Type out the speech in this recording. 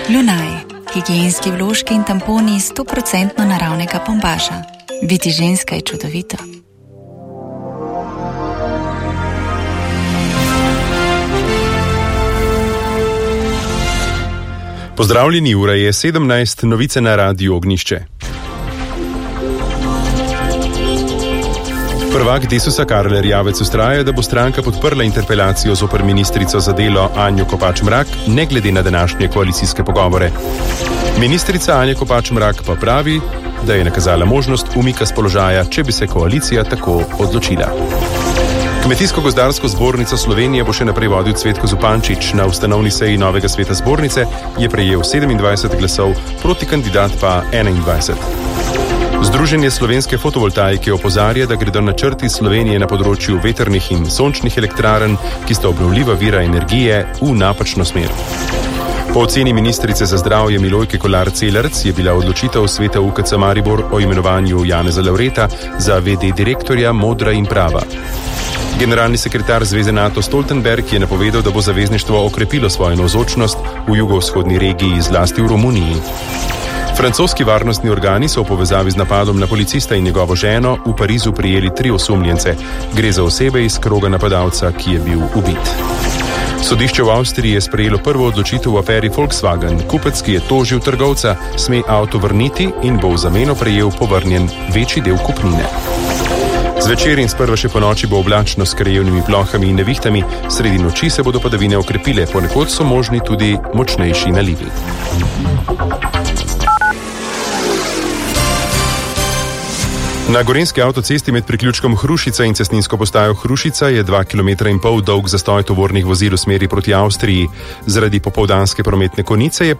Lunaj, higienski vložki in tamponi iz 100% naravnega bombaža. Biti ženska je čudovito. Pozdravljeni, ura je 17, novice na Radiu Ognjišče. Prvak Desusa Karel Erjavec vztraja, da bo stranka podprla interpelacijo zoper ministrico za delo Anjo Kopač Mrak, ne glede na današnje koalicijske pogovore. Ministrica Anja Kopač Mrak pa pravi, da je nakazala možnost umika s položaja, če bi se koalicija tako odločila. Kmetijsko-gozdarsko zbornico Slovenije bo še naprej vodil Cvetko Zupančič. Na ustanovni seji novega sveta zbornice je prejel 27 glasov, proti kandidat pa 21. Združenje slovenske fotovoltaike opozarja, da gredo načrti Slovenije na področju vetrnih in sončnih elektrarn, ki sta obnovljiva vira energije, v napačno smer. Po oceni ministrice za zdravje Milojke Kolar Celarc je bila odločitev sveta UKC Maribor o imenovanju Janeza Lavreta za VD direktorja modra in prava. Generalni sekretar Zveze NATO Stoltenberg je napovedal, da bo zavezništvo okrepilo svojo navzočnost v jugovzhodni regiji, zlasti v Romuniji. Francoski varnostni organi so v povezavi z napadom na policista in njegovo ženo v Parizu prijeli 3 osumljence. Gre za osebe iz kroga napadalca, ki je bil ubit. Sodišče v Avstriji je sprejelo prvo odločitev v aferi Volkswagen. Kupec, ki je tožil trgovca, sme avto vrniti in bo v zameno prejel povrnjen večji del kupnine. Zvečer in sprva še po noči bo oblačno s krajevnimi plohami in nevihtami, sredi noči se bodo padavine okrepile, ponekod so možni tudi močnejši nalivi. Na gorenjski avtocesti med priključkom Hrušica in cestninsko postajo Hrušica je 2,5 km dolg zastoj tovornih vozil v smeri proti Avstriji. Zaradi popoldanske prometne konice je